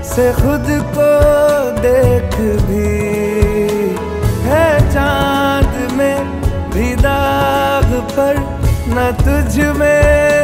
से खुद को देख भी है चांद में भी दाग पर न तुझ में